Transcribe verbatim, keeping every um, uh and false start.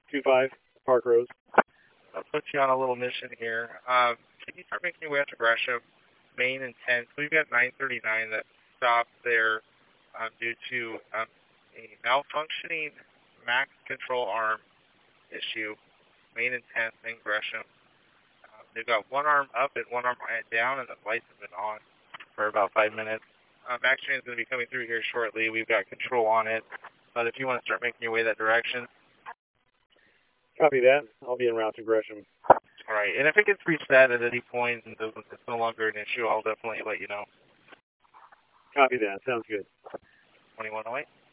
two five, Park Rose. I'll put you on a little mission here. Um, can you start making your way up to Gresham? Main and tenth. We've got nine thirty-nine that stopped there um, due to um, a malfunctioning max control arm issue. Main and tenth in Gresham. Uh, they've got one arm up and one arm down, and the lights have been on for about five minutes. Uh, Max train is going to be coming through here shortly. We've got control on it. But if you want to start making your way that direction. Copy that. I'll be en route to Gresham. All right. And if it gets reset at any point and it's no longer an issue, I'll definitely let you know. Copy that. Sounds good. twenty-one oh eight.